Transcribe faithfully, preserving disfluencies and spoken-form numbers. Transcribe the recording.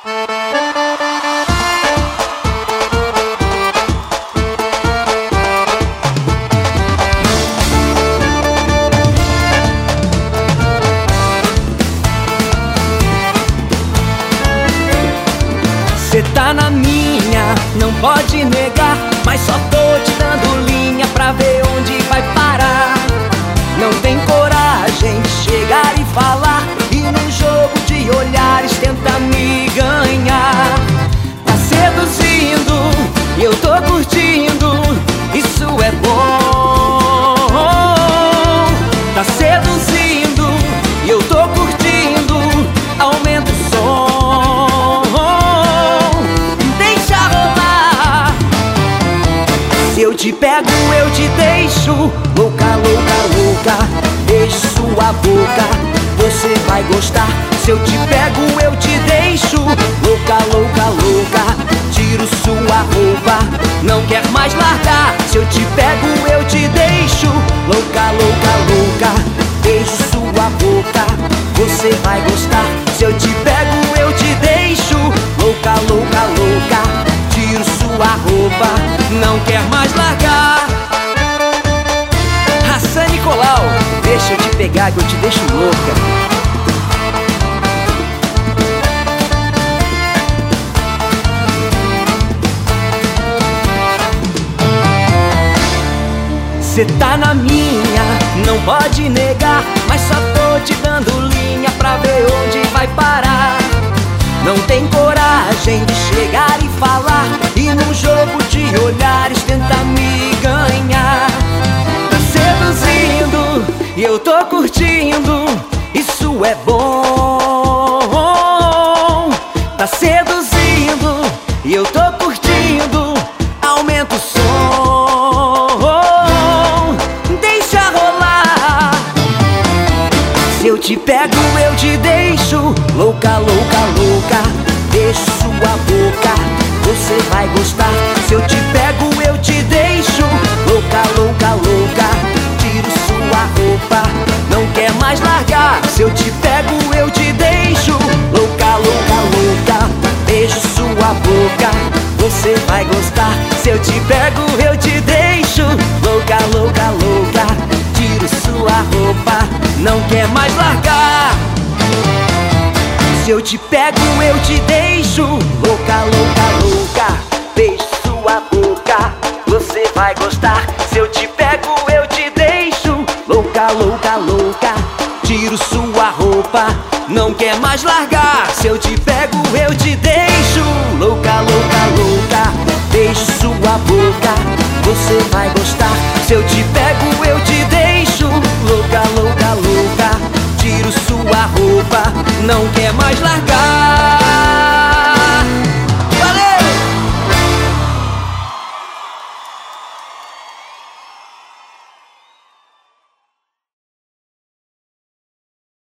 Cê tá na minha, não pode negar, mas só tô te dando linha pra ver onde vai parar. Não tem coragem de chegar e falar, e num jogo de olhares tenta me ganhar. Tá seduzindo e eu tô curtindo, isso é bom. Tá seduzindo e eu tô curtindo, aumenta o som. Se eu te pego, eu te deixo louca, louca, louca. Beijo sua boca, você vai gostar. Se eu te pego, eu te deixo louca, louca, louca. Tiro sua roupa, não quer mais largar. Se eu te pego, eu te deixo louca, louca, louca. Beijo sua boca, você vai gostar. Se eu te pego, eu te deixo louca, louca, louca. Tiro sua roupa, não quer mais largar. Hassan Nicolau, deixa eu te pegar que eu te deixo louca. Cê tá na minha, não pode negar, mas só tô te dando linha pra ver onde vai parar. Não tem coragem de chegar e falar, e num jogo de olhares tenta me ganhar. Tá seduzindo e eu tô curtindo, isso é bom. Tá seduzindo e eu tô curtindo, aumenta o som. Deixa rolar. Se eu te pego, eu te deixo louca, louca, louca. Beijo sua boca, você vai gostar. Se eu te pego, eu te deixo louca, louca, louca. Tiro sua roupa, não quer mais largar. Se eu te pego, eu te deixo louca, louca, louca. Beijo sua boca, você vai gostar. Se eu te pego, eu te deixo louca, louca, louca. Tiro sua roupa, não quer mais largar. Se eu te pego, eu te deixo louca, louca, louca. Beijo sua boca, você vai gostar. Se eu te pego, eu te deixo louca, louca, louca. Tiro sua roupa, não quer mais largar. Se eu te pego, eu te deixo louca, louca, louca. Beijo sua boca, você vai gostar. Se eu te pego, eu te deixo louca, louca, louca. Tiro sua roupa, não quer mais largar.